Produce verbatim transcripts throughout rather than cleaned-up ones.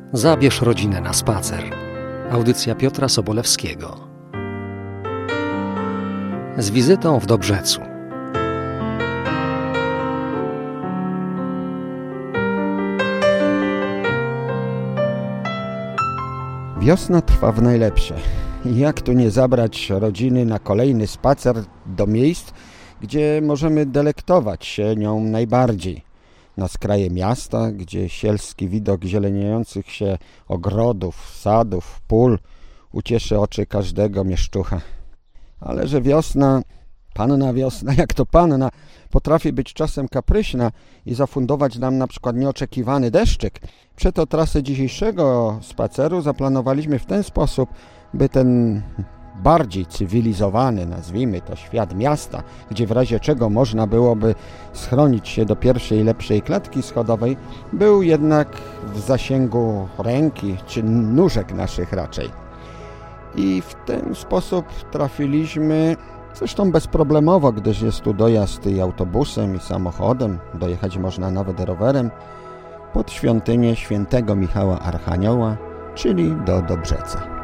Zabierz rodzinę na spacer. Audycja Piotra Sobolewskiego. Z wizytą w Dobrzecu. Wiosna trwa w najlepsze. Jak tu nie zabrać rodziny na kolejny spacer do miejsc, gdzie możemy delektować się nią najbardziej. Na skraje miasta, gdzie sielski widok zieleniejących się ogrodów, sadów, pól ucieszy oczy każdego mieszczucha. Ale że wiosna, panna wiosna, jak to panna, potrafi być czasem kapryśna i zafundować nam na przykład nieoczekiwany deszczyk. Przeto trasę dzisiejszego spaceru zaplanowaliśmy w ten sposób, by ten bardziej cywilizowany, nazwijmy to, świat miasta, gdzie w razie czego można byłoby schronić się do pierwszej lepszej klatki schodowej, był jednak w zasięgu ręki czy nóżek naszych raczej. I w ten sposób trafiliśmy, zresztą bezproblemowo, gdyż jest tu dojazd i autobusem, i samochodem, dojechać można nawet rowerem, pod świątynię świętego Michała Archanioła, czyli do Dobrzeca.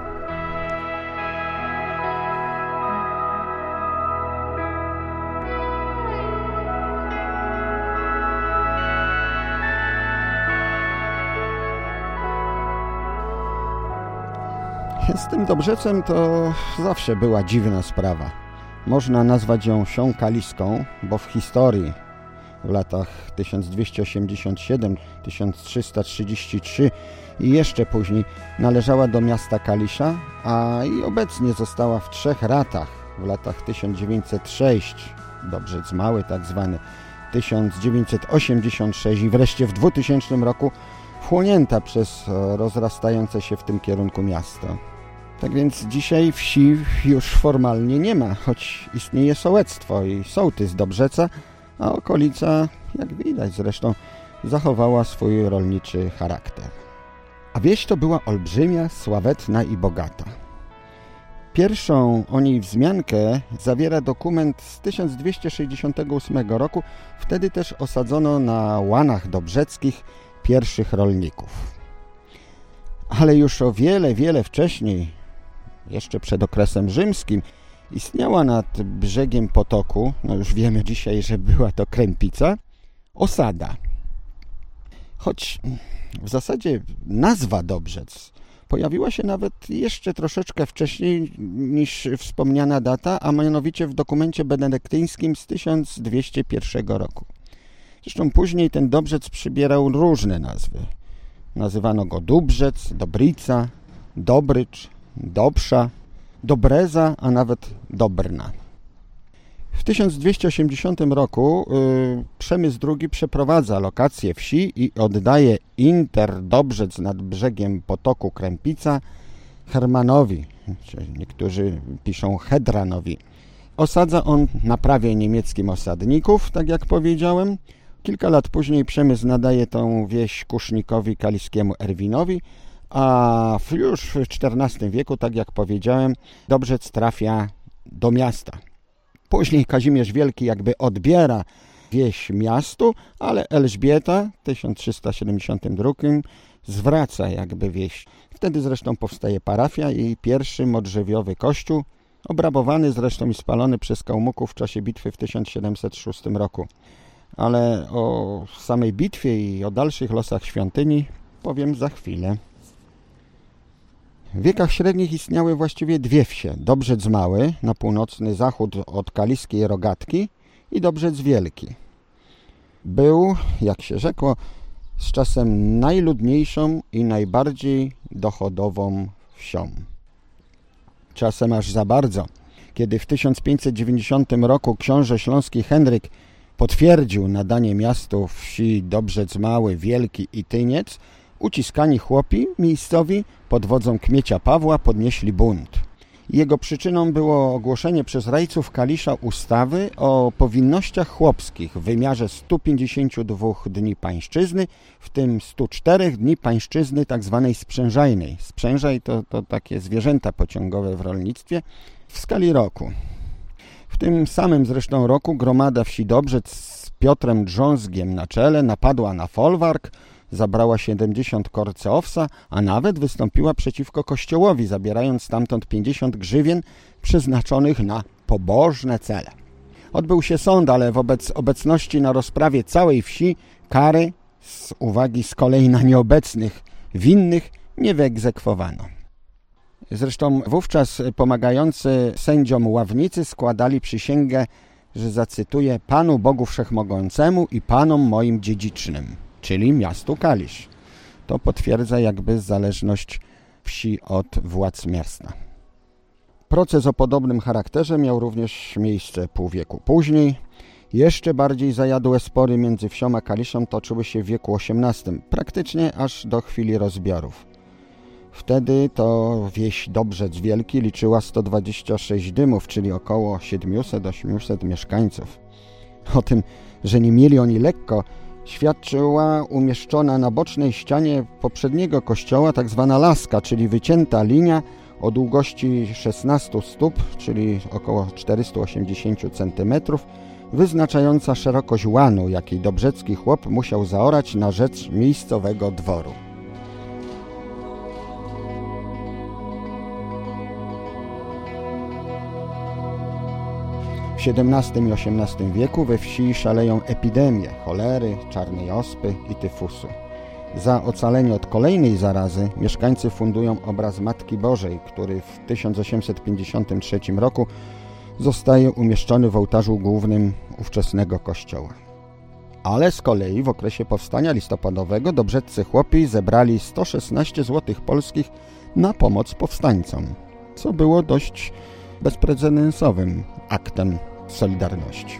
Z tym Dobrzecem to zawsze była dziwna sprawa. Można nazwać ją wsią kaliską, bo w historii w latach tysiąc dwieście osiemdziesiąt siedem do tysiąc trzysta trzydzieści trzy i jeszcze później należała do miasta Kalisza, a i obecnie została w trzech ratach w latach tysiąc dziewięćset sześć, Dobrzec Mały tak zwany, tysiąc dziewięćset osiemdziesiąt sześć i wreszcie w dwutysięcznym roku wchłonięta przez rozrastające się w tym kierunku miasto. Tak więc dzisiaj wsi już formalnie nie ma, choć istnieje sołectwo i sołtys Dobrzeca, a okolica, jak widać zresztą, zachowała swój rolniczy charakter. A wieś to była olbrzymia, sławetna i bogata. Pierwszą o niej wzmiankę zawiera dokument z tysiąc dwieście sześćdziesiątego ósmego roku. Wtedy też osadzono na łanach dobrzeckich pierwszych rolników. Ale już o wiele, wiele wcześniej, jeszcze przed okresem rzymskim, istniała nad brzegiem potoku, no już wiemy dzisiaj, że była to Krępica, osada. Choć w zasadzie nazwa Dobrzec pojawiła się nawet jeszcze troszeczkę wcześniej niż wspomniana data, a mianowicie w dokumencie benedyktyńskim z tysiąc dwieście pierwszego roku. Zresztą później ten Dobrzec przybierał różne nazwy. Nazywano go Dubrzec, Dobrica, Dobrycz, Dobrza, Dobreza, a nawet Dobrna. W tysiąc dwieście osiemdziesiątym roku yy, Przemysł drugi przeprowadza lokację wsi i oddaje Inter Dobrzec nad brzegiem potoku Krępica Hermanowi, czy niektórzy piszą Hedranowi. Osadza on na prawie niemieckim osadników, tak jak powiedziałem. Kilka lat później Przemysł nadaje tą wieś kusznikowi kaliskiemu Erwinowi, a już w czternastym wieku, tak jak powiedziałem, Dobrzec trafia do miasta. Później Kazimierz Wielki jakby odbiera wieś miastu, ale Elżbieta w tysiąc trzysta siedemdziesiątym drugim zwraca jakby wieś. Wtedy zresztą powstaje parafia i pierwszy modrzewiowy kościół, obrabowany zresztą i spalony przez Kałmuków w czasie bitwy w tysiąc siedemset szóstym roku. Ale o samej bitwie i o dalszych losach świątyni powiem za chwilę. W wiekach średnich istniały właściwie dwie wsie. Dobrzec Mały na północny zachód od Kaliskiej Rogatki i Dobrzec Wielki. Był, jak się rzekło, z czasem najludniejszą i najbardziej dochodową wsią. Czasem aż za bardzo. Kiedy w tysiąc pięćset dziewięćdziesiątym roku książę śląski Henryk potwierdził nadanie miastu wsi Dobrzec Mały, Wielki i Tyniec, uciskani chłopi miejscowi pod wodzą Kmiecia Pawła podnieśli bunt. Jego przyczyną było ogłoszenie przez rajców Kalisza ustawy o powinnościach chłopskich w wymiarze stu pięćdziesięciu dwóch dni pańszczyzny, w tym stu czterech dni pańszczyzny tak zwanej sprzężajnej. Sprzężaj to, to takie zwierzęta pociągowe w rolnictwie w skali roku. W tym samym zresztą roku gromada wsi Dobrzec z Piotrem Drzązgiem na czele napadła na folwark, zabrała siedemdziesiąt korce owsa, a nawet wystąpiła przeciwko kościołowi, zabierając stamtąd pięćdziesiąt grzywien przeznaczonych na pobożne cele. Odbył się sąd, ale wobec obecności na rozprawie całej wsi kary z uwagi z kolei na nieobecnych winnych nie wyegzekwowano. Zresztą wówczas pomagający sędziom ławnicy składali przysięgę, że zacytuję, Panu Bogu Wszechmogącemu i Panom moim dziedzicznym, czyli miastu Kalisz. To potwierdza jakby zależność wsi od władz miasta. Proces o podobnym charakterze miał również miejsce pół wieku później. Jeszcze bardziej zajadłe spory między wsią a Kaliszem toczyły się w wieku osiemnastym, praktycznie aż do chwili rozbiorów. Wtedy to wieś Dobrzec Wielki liczyła sto dwadzieścia sześć dymów, czyli około siedemset do ośmiuset mieszkańców. O tym, że nie mieli oni lekko, świadczyła umieszczona na bocznej ścianie poprzedniego kościoła tak zwana laska, czyli wycięta linia o długości szesnaście stóp, czyli około czterysta osiemdziesiąt centymetrów, wyznaczająca szerokość łanu, jakiej dobrzecki chłop musiał zaorać na rzecz miejscowego dworu. W siedemnastym i osiemnastym wieku we wsi szaleją epidemie cholery, czarnej ospy i tyfusu. Za ocalenie od kolejnej zarazy mieszkańcy fundują obraz Matki Bożej, który w tysiąc osiemset pięćdziesiątym trzecim roku zostaje umieszczony w ołtarzu głównym ówczesnego kościoła. Ale z kolei w okresie powstania listopadowego dobrzeccy chłopi zebrali sto szesnaście złotych polskich na pomoc powstańcom, co było dość bezprecedensowym aktem solidarności.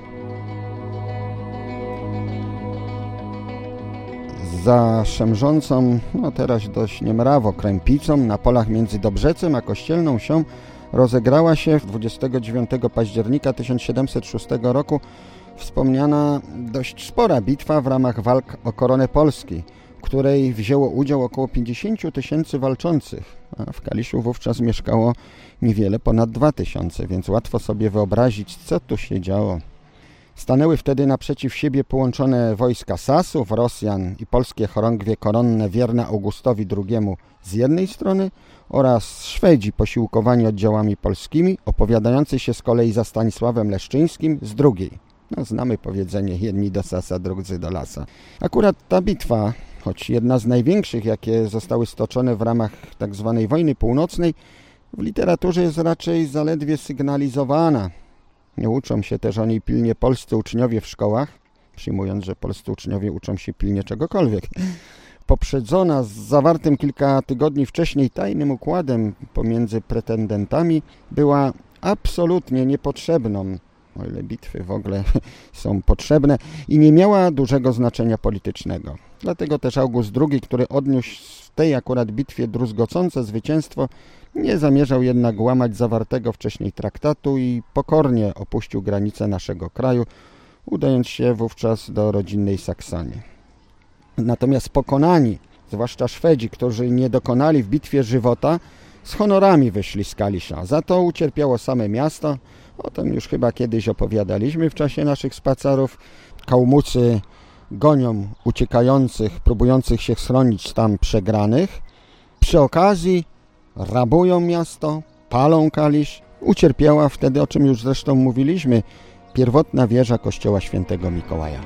Za szemrzącą, no teraz dość niemrawo, krępicą na polach między Dobrzecem a Kościelną Wsią rozegrała się dwudziestego dziewiątego października tysiąc siedemset szóstego roku wspomniana dość spora bitwa w ramach walk o koronę Polski, w której wzięło udział około pięćdziesiąt tysięcy walczących, a w Kaliszu wówczas mieszkało niewiele ponad dwa tysiące, więc łatwo sobie wyobrazić, co tu się działo. Stanęły wtedy naprzeciw siebie połączone wojska Sasów, Rosjan i polskie chorągwie koronne wierne Augustowi drugiemu z jednej strony oraz Szwedzi posiłkowani oddziałami polskimi, opowiadający się z kolei za Stanisławem Leszczyńskim z drugiej. No, znamy powiedzenie, jedni do Sasa, drudzy do Lasa. Akurat ta bitwa, choć jedna z największych, jakie zostały stoczone w ramach tzw. wojny północnej, w literaturze jest raczej zaledwie sygnalizowana. Nie uczą się też o niej pilnie polscy uczniowie w szkołach, przyjmując, że polscy uczniowie uczą się pilnie czegokolwiek. Poprzedzona z zawartym kilka tygodni wcześniej tajnym układem pomiędzy pretendentami była absolutnie niepotrzebną, o ile bitwy w ogóle są potrzebne, i nie miała dużego znaczenia politycznego. Dlatego też August drugi, który odniósł w tej akurat bitwie druzgocące zwycięstwo, nie zamierzał jednak łamać zawartego wcześniej traktatu i pokornie opuścił granice naszego kraju, udając się wówczas do rodzinnej Saksonii. Natomiast pokonani, zwłaszcza Szwedzi, którzy nie dokonali w bitwie żywota, z honorami wyszli z Kalisza. Za to ucierpiało same miasto. O tym już chyba kiedyś opowiadaliśmy w czasie naszych spacerów. Kałmucy gonią uciekających, próbujących się schronić tam przegranych. Przy okazji rabują miasto, palą Kalisz. Ucierpiała wtedy, o czym już zresztą mówiliśmy, pierwotna wieża kościoła świętego Mikołaja.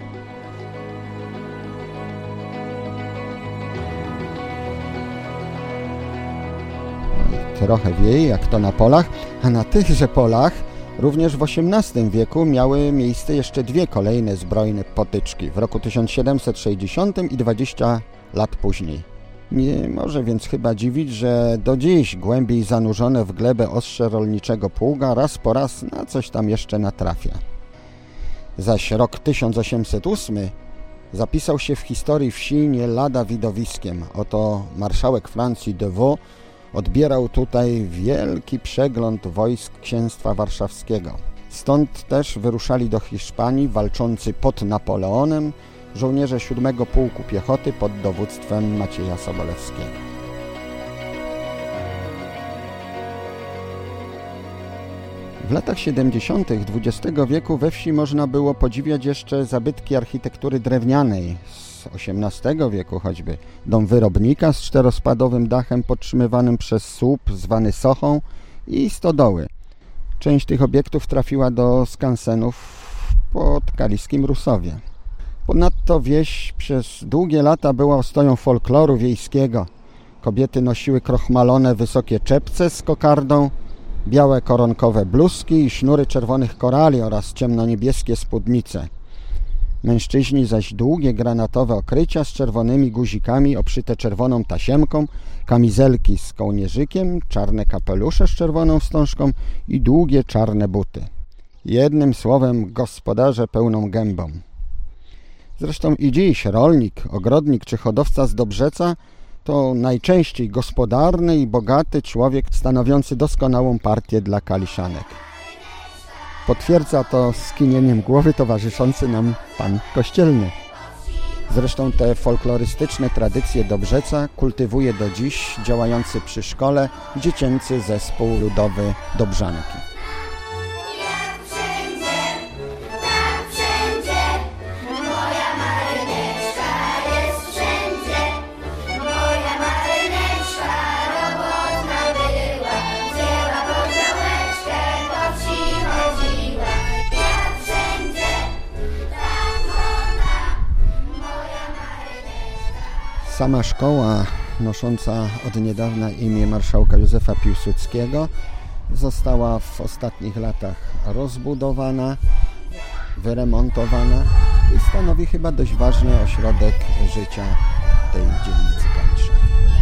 Trochę wieje, jak to na polach, a na tychże polach również w osiemnastym wieku miały miejsce jeszcze dwie kolejne zbrojne potyczki w roku tysiąc siedemset sześćdziesiątym i dwadzieścia lat później. Nie może więc chyba dziwić, że do dziś głębiej zanurzone w glebę ostrze rolniczego pługa raz po raz na coś tam jeszcze natrafia. Zaś rok tysiąc osiemset ósmy zapisał się w historii wsi nie lada widowiskiem. Oto marszałek Francji de Vaux odbierał tutaj wielki przegląd wojsk księstwa warszawskiego. Stąd też wyruszali do Hiszpanii walczący pod Napoleonem żołnierze siódmego Pułku Piechoty pod dowództwem Macieja Sobolewskiego. W latach siedemdziesiątych dwudziestego wieku we wsi można było podziwiać jeszcze zabytki architektury drewnianej z osiemnastego wieku, choćby dom wyrobnika z czterospadowym dachem podtrzymywanym przez słup zwany sochą i stodoły. Część tych obiektów trafiła do skansenów pod kaliskim Rusowie. Ponadto wieś przez długie lata była ostoją folkloru wiejskiego. Kobiety nosiły krochmalone wysokie czepce z kokardą, białe koronkowe bluzki i sznury czerwonych korali oraz ciemnoniebieskie spódnice. Mężczyźni zaś długie granatowe okrycia z czerwonymi guzikami obszyte czerwoną tasiemką, kamizelki z kołnierzykiem, czarne kapelusze z czerwoną wstążką i długie czarne buty. Jednym słowem gospodarze pełną gębą. Zresztą i dziś rolnik, ogrodnik czy hodowca z Dobrzeca to najczęściej gospodarny i bogaty człowiek stanowiący doskonałą partię dla kaliszanek. Potwierdza to skinieniem głowy towarzyszący nam pan kościelny. Zresztą te folklorystyczne tradycje Dobrzeca kultywuje do dziś działający przy szkole dziecięcy zespół ludowy Dobrzanki. Sama szkoła, nosząca od niedawna imię marszałka Józefa Piłsudskiego, została w ostatnich latach rozbudowana, wyremontowana i stanowi chyba dość ważny ośrodek życia tej dzielnicy Kalisza.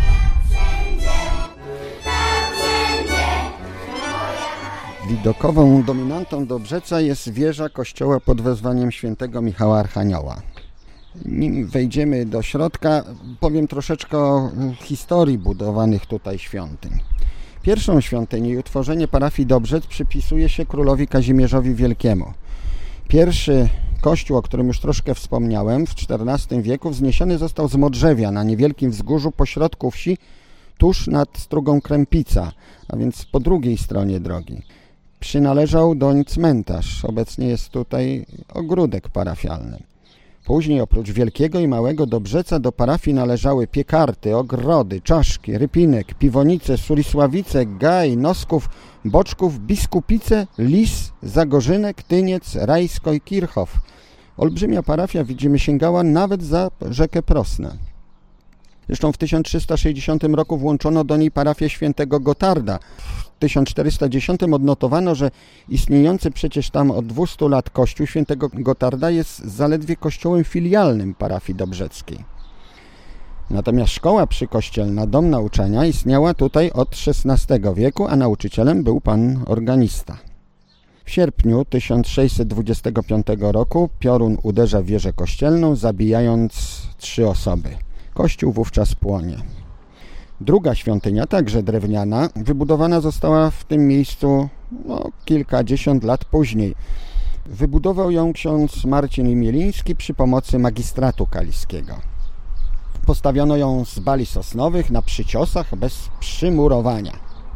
Widokową dominantą Dobrzeca jest wieża kościoła pod wezwaniem świętego Michała Archanioła. Nim wejdziemy do środka, powiem troszeczkę o historii budowanych tutaj świątyń. Pierwszą świątynię i utworzenie parafii Dobrzec przypisuje się królowi Kazimierzowi Wielkiemu. Pierwszy kościół, o którym już troszkę wspomniałem, w czternastym wieku wzniesiony został z Modrzewia na niewielkim wzgórzu pośrodku wsi, tuż nad strugą Krępica, a więc po drugiej stronie drogi. Przynależał doń cmentarz, obecnie jest tutaj ogródek parafialny. Później oprócz Wielkiego i Małego Dobrzeca do parafii należały Piekarty, Ogrody, Czaszki, Rypinek, Piwonice, Sulisławice, Gaj, Nosków, Boczków, Biskupice, Lis, Zagorzynek, Tyniec, Rajsko i Kirchhoff. Olbrzymia parafia, widzimy, sięgała nawet za rzekę Prosnę. Zresztą w tysiąc trzysta sześćdziesiątym roku włączono do niej parafię świętego Gotarda. W tysiąc czterysta dziesiątym odnotowano, że istniejący przecież tam od dwustu lat kościół świętego Gotarda jest zaledwie kościołem filialnym parafii dobrzeckiej. Natomiast szkoła przykościelna, dom nauczania, istniała tutaj od szesnastego wieku, a nauczycielem był pan organista. W sierpniu tysiąc sześćset dwudziestego piątego roku piorun uderza w wieżę kościelną, zabijając trzy osoby. Kościół wówczas płonie. Druga świątynia, także drewniana, wybudowana została w tym miejscu no, kilkadziesiąt lat później. Wybudował ją ksiądz Marcin Imieliński przy pomocy magistratu kaliskiego. Postawiono ją z bali sosnowych na przyciosach bez przymurowania.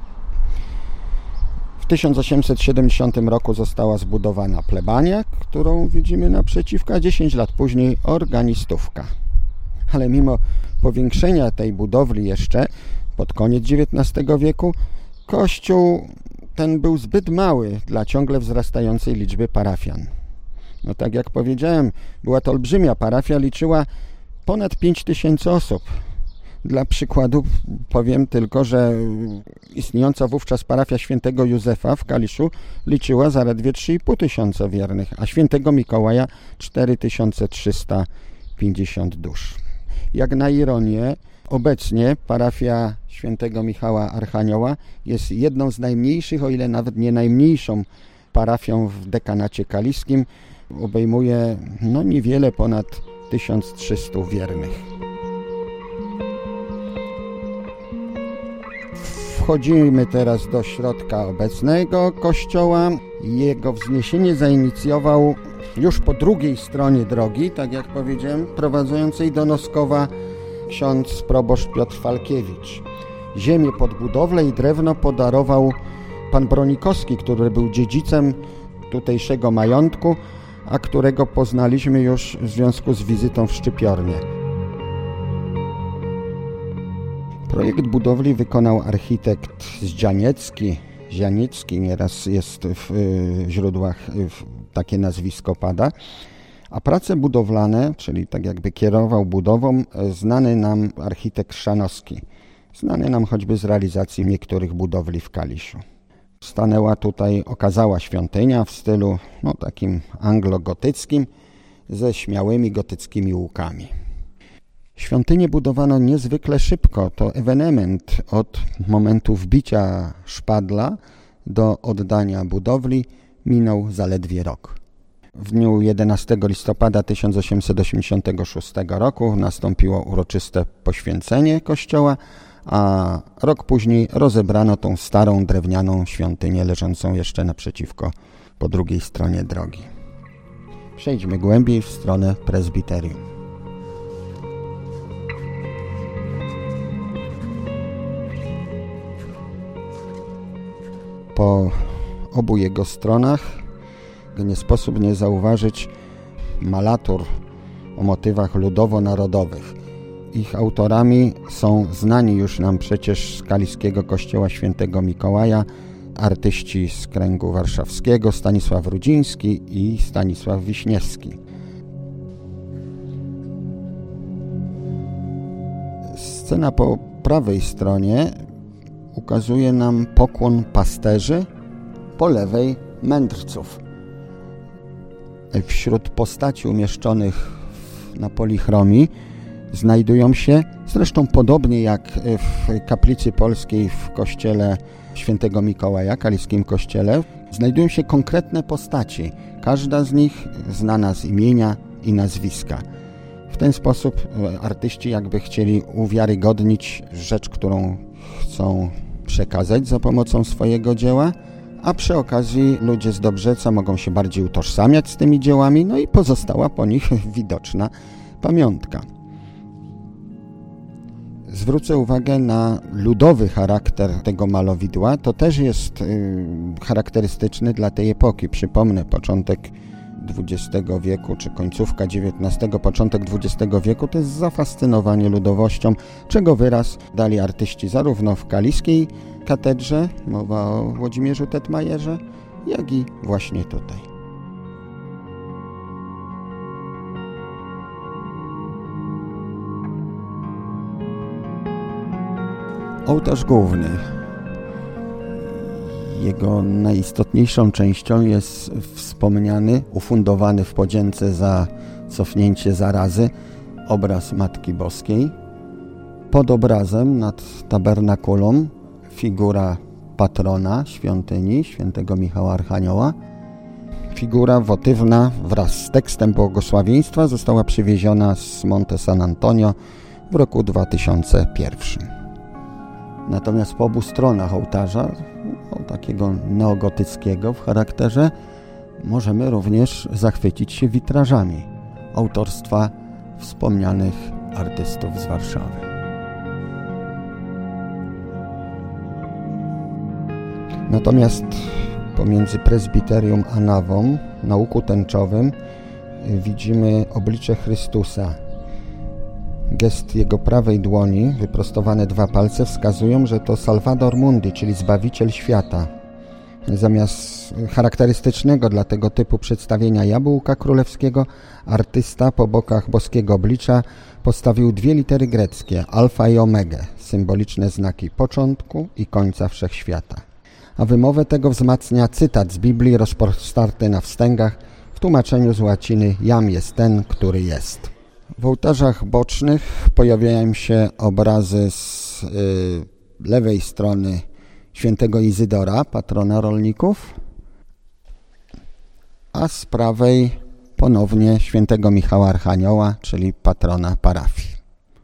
W tysiąc osiemset siedemdziesiątym roku została zbudowana plebania, którą widzimy naprzeciwka, dziesięć lat później organistówka. Ale mimo powiększenia tej budowli jeszcze pod koniec dziewiętnastego wieku, kościół ten był zbyt mały dla ciągle wzrastającej liczby parafian. No tak jak powiedziałem, była to olbrzymia parafia, liczyła ponad pięć tysięcy osób. Dla przykładu powiem tylko, że istniejąca wówczas parafia świętego Józefa w Kaliszu liczyła zaledwie trzy i pół tysiąca wiernych, a świętego Mikołaja cztery tysiące trzysta pięćdziesiąt dusz. Jak na ironię, obecnie parafia świętego Michała Archanioła jest jedną z najmniejszych, o ile nawet nie najmniejszą parafią w dekanacie kaliskim. Obejmuje no niewiele ponad tysiąc trzysta wiernych. Wchodzimy teraz do środka obecnego kościoła. Jego wzniesienie zainicjował już po drugiej stronie drogi, tak jak powiedziałem, prowadzącej do Noskowa ksiądz proboszcz Piotr Falkiewicz. Ziemię pod budowlę i drewno podarował pan Bronikowski, który był dziedzicem tutejszego majątku, a którego poznaliśmy już w związku z wizytą w Szczypiornie. Projekt budowli wykonał architekt Zdzianiecki. Zianiecki nieraz jest w źródłach, takie nazwisko pada. A prace budowlane, czyli tak jakby kierował budową, znany nam architekt Chrzanowski. Znany nam choćby z realizacji niektórych budowli w Kaliszu. Stanęła tutaj okazała świątynia w stylu no, takim anglo-gotyckim ze śmiałymi gotyckimi łukami. Świątynię budowano niezwykle szybko. To ewenement od momentu wbicia szpadla do oddania budowli minął zaledwie rok. W dniu jedenastego listopada tysiąc osiemset osiemdziesiątego szóstego roku nastąpiło uroczyste poświęcenie kościoła, a rok później rozebrano tą starą drewnianą świątynię leżącą jeszcze naprzeciwko po drugiej stronie drogi. Przejdźmy głębiej w stronę prezbiterium. Po obu jego stronach nie sposób nie zauważyć malatur o motywach ludowo-narodowych. Ich autorami są znani już nam przecież z kaliskiego kościoła świętego Mikołaja artyści z kręgu warszawskiego Stanisław Rudziński i Stanisław Wiśniewski. Scena po prawej stronie ukazuje nam pokłon pasterzy, po lewej mędrców. Wśród postaci umieszczonych na polichromii znajdują się, zresztą podobnie jak w kaplicy polskiej w kościele świętego Mikołaja, kaliskim kościele, znajdują się konkretne postaci. Każda z nich znana z imienia i nazwiska. W ten sposób artyści jakby chcieli uwiarygodnić rzecz, którą chcą przekazać za pomocą swojego dzieła, a przy okazji ludzie z Dobrzeca mogą się bardziej utożsamiać z tymi dziełami, no i pozostała po nich widoczna pamiątka. Zwrócę uwagę na ludowy charakter tego malowidła. To też jest y, charakterystyczny dla tej epoki. Przypomnę, początek dwudziestego wieku, czy końcówka dziewiętnastego, początek dwudziestego wieku to jest zafascynowanie ludowością, czego wyraz dali artyści zarówno w kaliskiej katedrze, mowa o Włodzimierzu Tetmajerze, jak i właśnie tutaj. Ołtarz główny. Jego najistotniejszą częścią jest wspomniany, ufundowany w podzięce za cofnięcie zarazy obraz Matki Boskiej. Pod obrazem nad tabernakulum figura patrona świątyni, świętego Michała Archanioła. Figura wotywna wraz z tekstem błogosławieństwa została przywieziona z Monte San Antonio w roku dwa tysiące pierwszym. Natomiast po obu stronach ołtarza, no, takiego neogotyckiego w charakterze, możemy również zachwycić się witrażami autorstwa wspomnianych artystów z Warszawy. Natomiast pomiędzy prezbiterium a nawą, na łuku tęczowym, widzimy oblicze Chrystusa. Gest jego prawej dłoni, wyprostowane dwa palce wskazują, że to Salvator Mundi, czyli Zbawiciel świata. Zamiast charakterystycznego dla tego typu przedstawienia jabłka królewskiego, artysta po bokach boskiego oblicza postawił dwie litery greckie, alfa i omega, symboliczne znaki początku i końca wszechświata. A wymowę tego wzmacnia cytat z Biblii rozpostarty na wstęgach w tłumaczeniu z łaciny Jam jest ten, który jest. W ołtarzach bocznych pojawiają się obrazy z y, lewej strony świętego Izydora, patrona rolników, a z prawej ponownie świętego Michała Archanioła, czyli patrona parafii.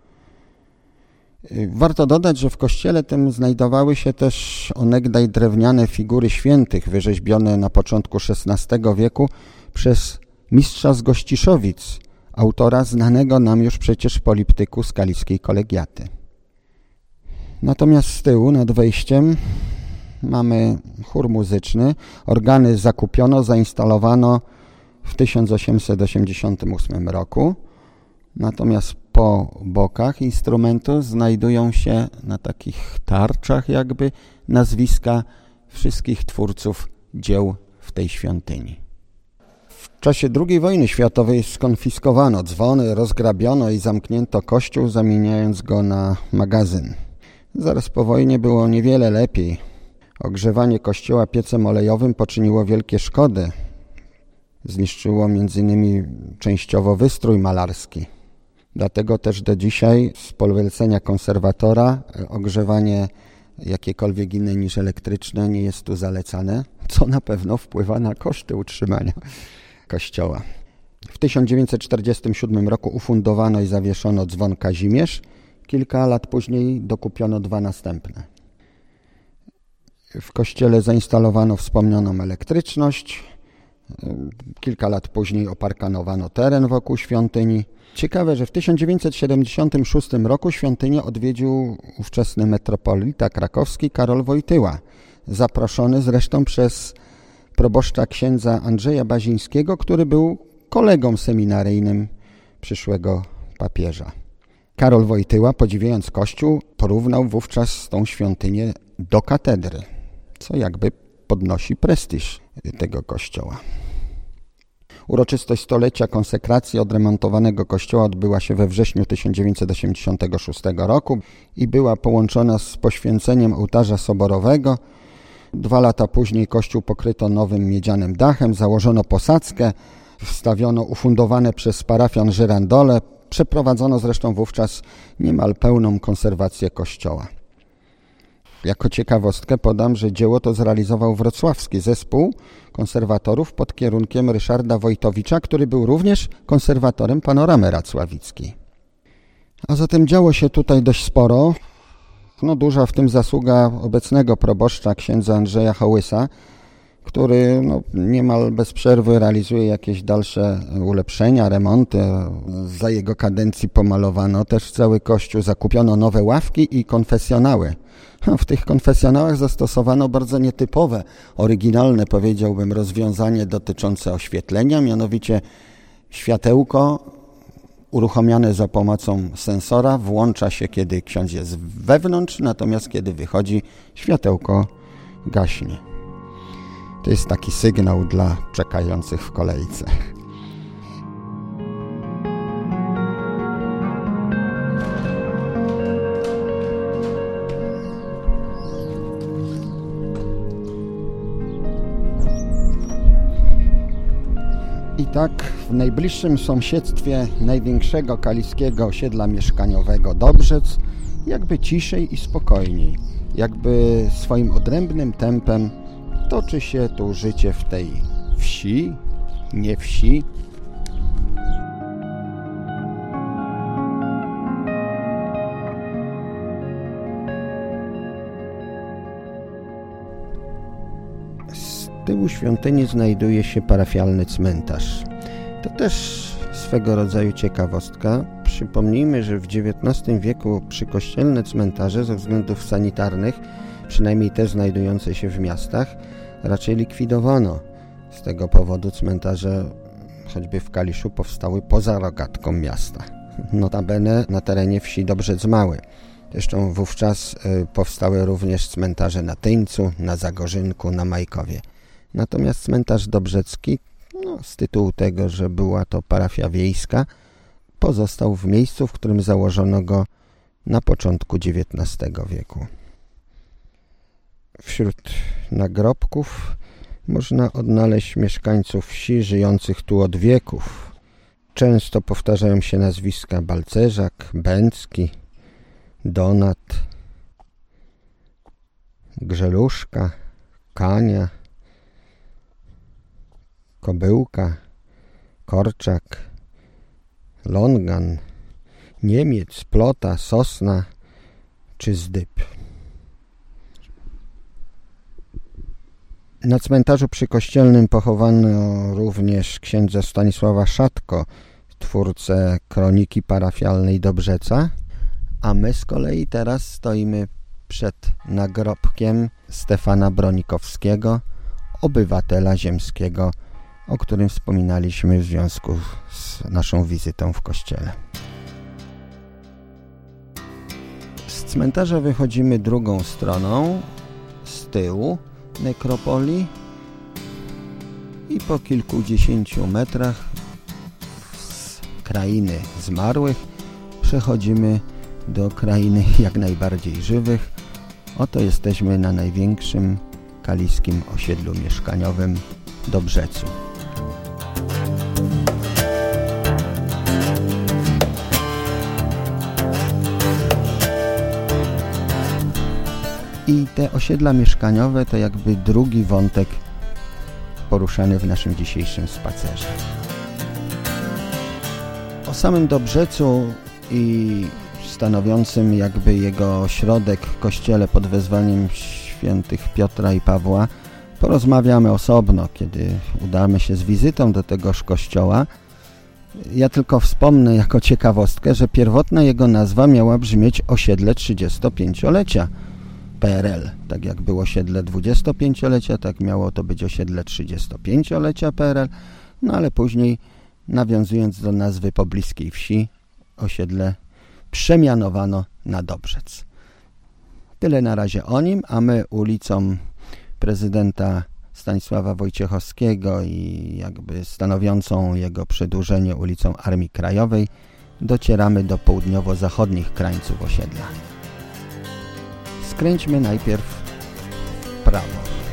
Warto dodać, że w kościele tym znajdowały się też onegdaj drewniane figury świętych wyrzeźbione na początku szesnastego wieku przez mistrza z Gościszowic, autora znanego nam już przecież poliptyku z kaliskiej kolegiaty. Natomiast z tyłu nad wejściem mamy chór muzyczny. Organy zakupiono, zainstalowano w tysiąc osiemset osiemdziesiątym ósmym roku. Natomiast po bokach instrumentu znajdują się na takich tarczach jakby nazwiska wszystkich twórców dzieł w tej świątyni. W czasie drugiej wojny światowej skonfiskowano dzwony, rozgrabiono i zamknięto kościół, zamieniając go na magazyn. Zaraz po wojnie było niewiele lepiej. Ogrzewanie kościoła piecem olejowym poczyniło wielkie szkody. Zniszczyło między innymi częściowo wystrój malarski. Dlatego też do dzisiaj z polecenia konserwatora ogrzewanie jakiekolwiek inne niż elektryczne nie jest tu zalecane, co na pewno wpływa na koszty utrzymania kościoła. W tysiąc dziewięćset czterdziestym siódmym roku ufundowano i zawieszono dzwon Kazimierz. Kilka lat później dokupiono dwa następne. W kościele zainstalowano wspomnianą elektryczność. Kilka lat później oparkanowano teren wokół świątyni. Ciekawe, że w tysiąc dziewięćset siedemdziesiątym szóstym roku świątynię odwiedził ówczesny metropolita krakowski Karol Wojtyła, zaproszony zresztą przez proboszcza księdza Andrzeja Bazińskiego, który był kolegą seminaryjnym przyszłego papieża. Karol Wojtyła, podziwiając kościół, porównał wówczas tą świątynię do katedry, co jakby podnosi prestiż tego kościoła. Uroczystość stulecia konsekracji odremontowanego kościoła odbyła się we wrześniu tysiąc dziewięćset osiemdziesiątego szóstego roku i była połączona z poświęceniem ołtarza soborowego. Dwa lata później kościół pokryto nowym miedzianym dachem, założono posadzkę, wstawiono ufundowane przez parafian żyrandole, przeprowadzono zresztą wówczas niemal pełną konserwację kościoła. Jako ciekawostkę podam, że dzieło to zrealizował wrocławski zespół konserwatorów pod kierunkiem Ryszarda Wojtowicza, który był również konserwatorem Panoramy Racławickiej. A zatem działo się tutaj dość sporo. No, duża w tym zasługa obecnego proboszcza księdza Andrzeja Hołysa, który no, niemal bez przerwy realizuje jakieś dalsze ulepszenia, remonty. Za jego kadencji pomalowano też cały kościół, zakupiono nowe ławki i konfesjonały. W tych konfesjonałach zastosowano bardzo nietypowe, oryginalne, powiedziałbym, rozwiązanie dotyczące oświetlenia, mianowicie światełko uruchomione za pomocą sensora włącza się, kiedy ksiądz jest wewnątrz, natomiast kiedy wychodzi, światełko gaśnie. To jest taki sygnał dla czekających w kolejce. I tak w najbliższym sąsiedztwie największego kaliskiego osiedla mieszkaniowego Dobrzec jakby ciszej i spokojniej, jakby swoim odrębnym tempem toczy się tu życie w tej wsi, nie wsi. Z tyłu świątyni znajduje się parafialny cmentarz. To też swego rodzaju ciekawostka. Przypomnijmy, że w dziewiętnastym wieku przykościelne cmentarze ze względów sanitarnych, przynajmniej te znajdujące się w miastach, raczej likwidowano. Z tego powodu cmentarze, choćby w Kaliszu, powstały poza rogatką miasta. Notabene na terenie wsi Dobrzec Mały. Zresztą wówczas powstały również cmentarze na Tyńcu, na Zagorzynku, na Majkowie. Natomiast cmentarz dobrzecki, no, z tytułu tego, że była to parafia wiejska, pozostał w miejscu, w którym założono go na początku dziewiętnastego wieku. Wśród nagrobków można odnaleźć mieszkańców wsi żyjących tu od wieków. Często powtarzają się nazwiska Balcerzak, Bęcki, Donat, Grzeluszka, Kania, Kobyłka, Korczak, Longan, Niemiec, Plota, Sosna czy Zdyb. Na cmentarzu przykościelnym pochowano również księdza Stanisława Szatko, twórcę kroniki parafialnej Dobrzeca, a my z kolei teraz stoimy przed nagrobkiem Stefana Bronikowskiego, obywatela ziemskiego, o którym wspominaliśmy w związku z naszą wizytą w kościele. Z cmentarza wychodzimy drugą stroną, z tyłu nekropolii i po kilkudziesięciu metrach z krainy zmarłych przechodzimy do krainy jak najbardziej żywych. Oto jesteśmy na największym kaliskim osiedlu mieszkaniowym Dobrzecu. I te osiedla mieszkaniowe to jakby drugi wątek poruszany w naszym dzisiejszym spacerze. O samym Dobrzecu i stanowiącym jakby jego ośrodek kościele pod wezwaniem świętych Piotra i Pawła porozmawiamy osobno, kiedy udamy się z wizytą do tegoż kościoła. Ja tylko wspomnę jako ciekawostkę, że pierwotna jego nazwa miała brzmieć osiedle trzydziestopięciolecia P R L. Tak jak było osiedle dwudziestopięciolecia, tak miało to być osiedle trzydziestopięciolecia P R L, no ale później, nawiązując do nazwy pobliskiej wsi, osiedle przemianowano na Dobrzec. Tyle na razie o nim, a my ulicą prezydenta Stanisława Wojciechowskiego i jakby stanowiącą jego przedłużenie ulicą Armii Krajowej docieramy do południowo-zachodnich krańców osiedla. Skręćmy najpierw w prawo.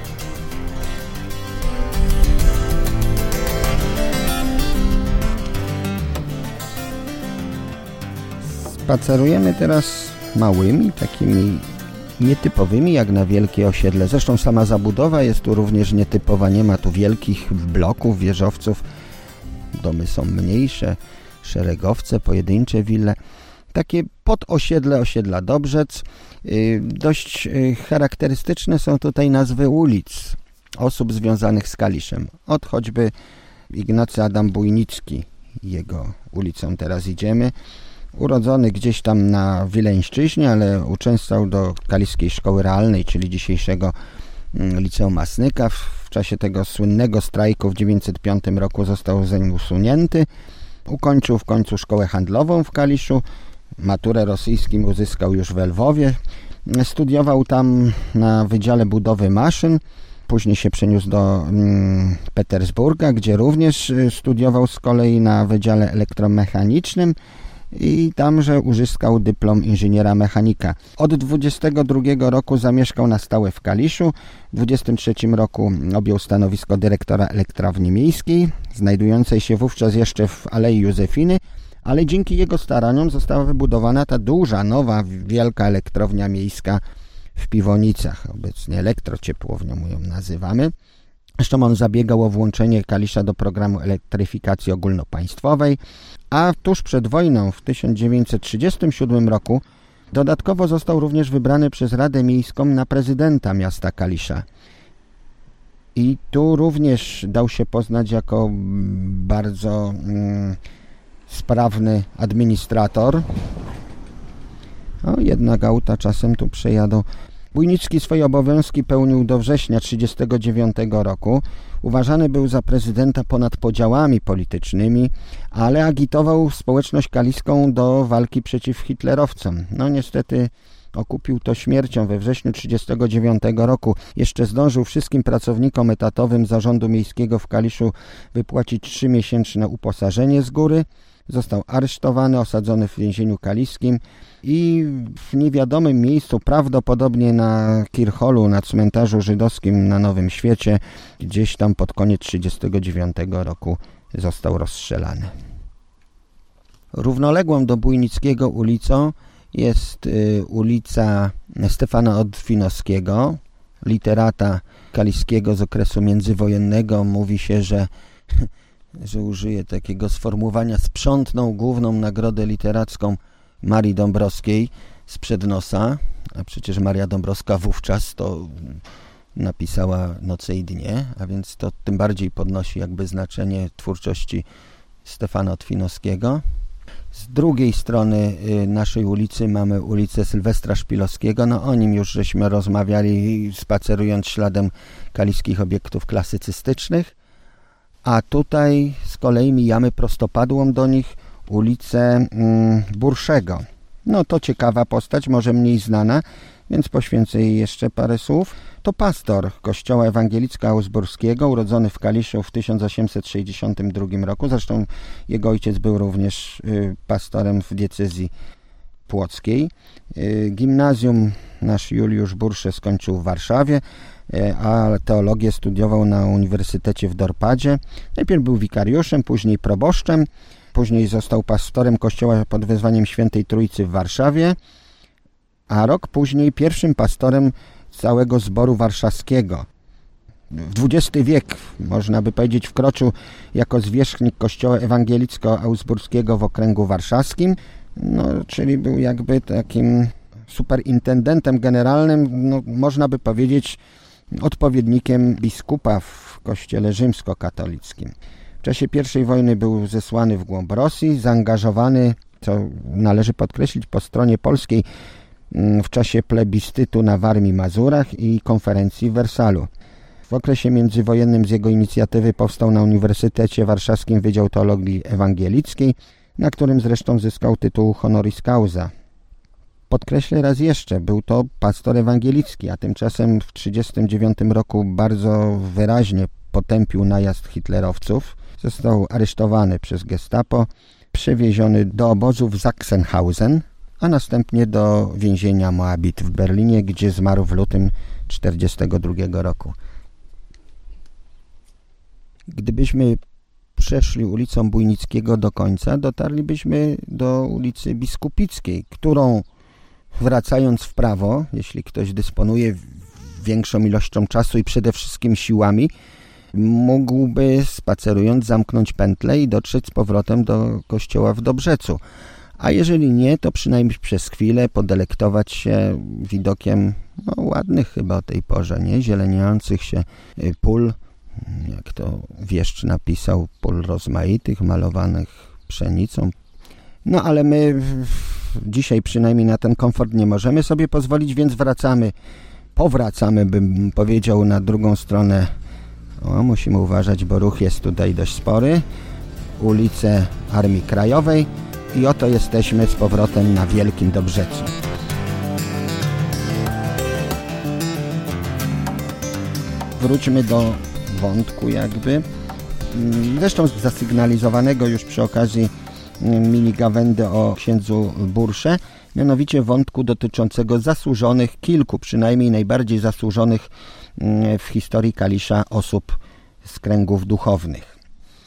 Spacerujemy teraz małymi, takimi nietypowymi jak na wielkie osiedle. Zresztą sama zabudowa jest tu również nietypowa. Nie ma tu wielkich bloków, wieżowców. Domy są mniejsze, szeregowce, pojedyncze wille. Takie podosiedle osiedla Dobrzec. Dość charakterystyczne są tutaj nazwy ulic, osób związanych z Kaliszem. Od choćby Ignacy Adam Bujnicki, jego ulicą teraz idziemy. Urodzony gdzieś tam na Wileńszczyźnie, ale uczęszczał do Kaliskiej Szkoły Realnej, czyli dzisiejszego Liceum Masnyka. W czasie tego słynnego strajku w tysiąc dziewięćset piątym roku został zeń usunięty. Ukończył w końcu szkołę handlową w Kaliszu. Maturę rosyjskim uzyskał już w Lwowie. Studiował tam na Wydziale Budowy Maszyn. Później się przeniósł do mm, Petersburga, gdzie również studiował z kolei na Wydziale Elektromechanicznym i tamże uzyskał dyplom inżyniera mechanika. Od dwudziestego drugiego roku zamieszkał na stałe w Kaliszu. W dwudziestym trzecim roku objął stanowisko dyrektora elektrowni miejskiej, znajdującej się wówczas jeszcze w Alei Józefiny, ale dzięki jego staraniom została wybudowana ta duża, nowa, wielka elektrownia miejska w Piwonicach. Obecnie elektrociepłownią ją nazywamy. Zresztą on zabiegał o włączenie Kalisza do programu elektryfikacji ogólnopaństwowej, a tuż przed wojną w tysiąc dziewięćset trzydziestym siódmym roku dodatkowo został również wybrany przez Radę Miejską na prezydenta miasta Kalisza. I tu również dał się poznać jako bardzo mm, sprawny administrator. O, jednak auta czasem tu przejadą. Bujnicki swoje obowiązki pełnił do września tysiąc dziewięćset trzydziestego dziewiątego roku. Uważany był za prezydenta ponad podziałami politycznymi, ale agitował społeczność kaliską do walki przeciw hitlerowcom. No niestety okupił to śmiercią we wrześniu tysiąc dziewięćset trzydziestego dziewiątego roku. Jeszcze zdążył wszystkim pracownikom etatowym Zarządu Miejskiego w Kaliszu wypłacić trzymiesięczne uposażenie z góry. Został aresztowany, osadzony w więzieniu kaliskim i w niewiadomym miejscu, prawdopodobnie na Kirchhollu, na cmentarzu żydowskim na Nowym Świecie, gdzieś tam pod koniec tysiąc dziewięćset trzydziestego dziewiątego roku został rozstrzelany. Równoległą do Bujnickiego ulicą jest y, ulica Stefana Otwinowskiego, literata kaliskiego z okresu międzywojennego. Mówi się, że że użyję takiego sformułowania, sprzątnął główną nagrodę literacką Marii Dąbrowskiej sprzed nosa, a przecież Maria Dąbrowska wówczas to napisała Noce i dnie, a więc to tym bardziej podnosi jakby znaczenie twórczości Stefana Otwinowskiego. Z drugiej strony naszej ulicy mamy ulicę Sylwestra Szpilowskiego. No o nim już żeśmy rozmawiali, spacerując śladem kaliskich obiektów klasycystycznych. A tutaj z kolei mijamy prostopadłą do nich ulicę mm, Burszego. No to ciekawa postać, może mniej znana, więc poświęcę jej jeszcze parę słów. To pastor kościoła ewangelicko-augsburskiego, urodzony w Kaliszu w tysiąc osiemset sześćdziesiątym drugim roku. Zresztą jego ojciec był również y, pastorem w diecezji płockiej. Y, gimnazjum nasz Juliusz Bursze skończył w Warszawie, y, a teologię studiował na Uniwersytecie w Dorpadzie. Najpierw był wikariuszem, później proboszczem, później został pastorem kościoła pod wezwaniem Świętej Trójcy w Warszawie, a rok później pierwszym pastorem całego zboru warszawskiego. W dwudziesty wiek, można by powiedzieć, wkroczył jako zwierzchnik kościoła ewangelicko-augsburskiego w okręgu warszawskim, no, czyli był jakby takim superintendentem generalnym, no, można by powiedzieć odpowiednikiem biskupa w kościele rzymskokatolickim. W czasie pierwszej wojny był zesłany w głąb Rosji, zaangażowany, co należy podkreślić, po stronie polskiej w czasie plebiscytu na Warmii i Mazurach i konferencji w Wersalu. W okresie międzywojennym z jego inicjatywy powstał na Uniwersytecie Warszawskim Wydział Teologii Ewangelickiej, na którym zresztą zyskał tytuł honoris causa. Podkreślę raz jeszcze, był to pastor ewangelicki, a tymczasem w tysiąc dziewięćset trzydziestym dziewiątym roku bardzo wyraźnie potępił najazd hitlerowców. Został aresztowany przez gestapo, przewieziony do obozu w Sachsenhausen, a następnie do więzienia Moabit w Berlinie, gdzie zmarł w lutym tysiąc dziewięćset czterdziestego drugiego roku. Gdybyśmy przeszli ulicą Bujnickiego do końca, dotarlibyśmy do ulicy Biskupickiej, którą wracając w prawo, jeśli ktoś dysponuje większą ilością czasu i przede wszystkim siłami, mógłby spacerując zamknąć pętlę i dotrzeć z powrotem do kościoła w Dobrzecu. A jeżeli nie, to przynajmniej przez chwilę podelektować się widokiem no, ładnych chyba o tej porze, nie? Zieleniających się pól, jak to wieszcz napisał, pól rozmaitych, malowanych pszenicą. No ale my dzisiaj przynajmniej na ten komfort nie możemy sobie pozwolić, więc wracamy, powracamy, bym powiedział, na drugą stronę. O, musimy uważać, bo ruch jest tutaj dość spory. Ulicę Armii Krajowej i oto jesteśmy z powrotem na Wielkim Dobrzecu. Wróćmy do wątku jakby, zresztą zasygnalizowanego już przy okazji mini gawędy o księdzu Bursze, mianowicie wątku dotyczącego zasłużonych, kilku przynajmniej najbardziej zasłużonych w historii Kalisza osób z kręgów duchownych.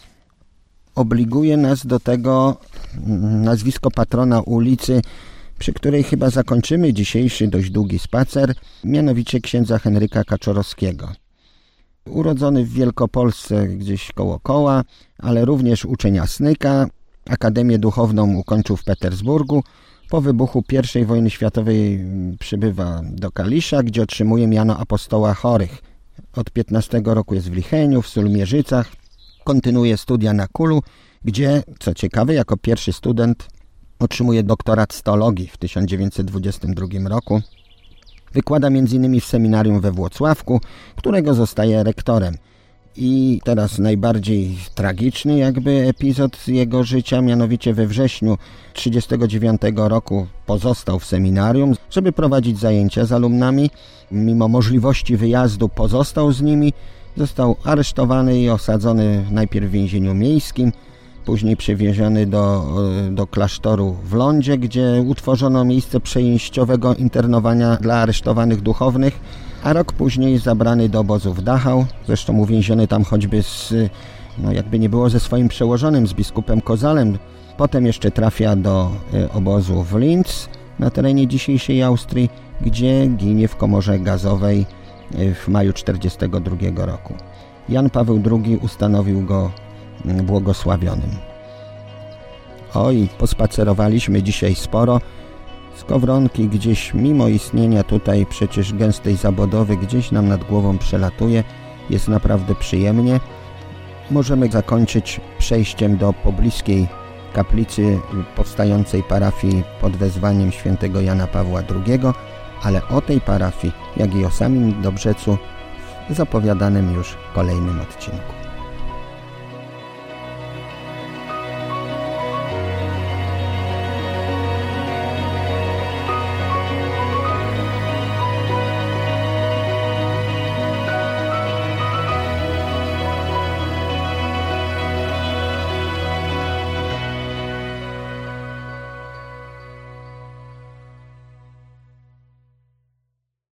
Obliguje nas do tego nazwisko patrona ulicy, przy której chyba zakończymy dzisiejszy dość długi spacer, mianowicie księdza Henryka Kaczorowskiego. Urodzony w Wielkopolsce gdzieś koło Koła, ale również uczeń Asnyka, Akademię Duchowną ukończył w Petersburgu. Po wybuchu pierwszej wojny światowej przybywa do Kalisza, gdzie otrzymuje miano apostoła chorych. Od piętnastego roku jest w Licheniu, w Sulmierzycach. Kontynuuje studia na Kulu, gdzie, co ciekawe, jako pierwszy student otrzymuje doktorat z teologii w tysiąc dziewięćset dwudziestym drugim roku. Wykłada między innymi w seminarium we Włocławku, którego zostaje rektorem. I teraz najbardziej tragiczny jakby epizod z jego życia, mianowicie we wrześniu tysiąc dziewięćset trzydziestego dziewiątego roku pozostał w seminarium, żeby prowadzić zajęcia z alumnami. Mimo możliwości wyjazdu pozostał z nimi, został aresztowany i osadzony najpierw w więzieniu miejskim, później przewieziony do, do klasztoru w Lądzie, gdzie utworzono miejsce przejściowego internowania dla aresztowanych duchownych, a rok później zabrany do obozu w Dachau, zresztą uwięziony tam choćby z, no jakby nie było, ze swoim przełożonym, z biskupem Kozalem. Potem jeszcze trafia do obozu w Linz na terenie dzisiejszej Austrii, gdzie ginie w komorze gazowej w maju tysiąc dziewięćset czterdziestego drugiego roku. Jan Paweł drugi ustanowił go błogosławionym. Oj, pospacerowaliśmy dzisiaj sporo. Skowronki gdzieś, mimo istnienia tutaj przecież gęstej zabudowy, gdzieś nam nad głową przelatuje. Jest naprawdę przyjemnie. Możemy zakończyć przejściem do pobliskiej kaplicy powstającej parafii pod wezwaniem świętego Jana Pawła drugiego, ale o tej parafii, jak i o samym Dobrzecu w zapowiadanym już kolejnym odcinku.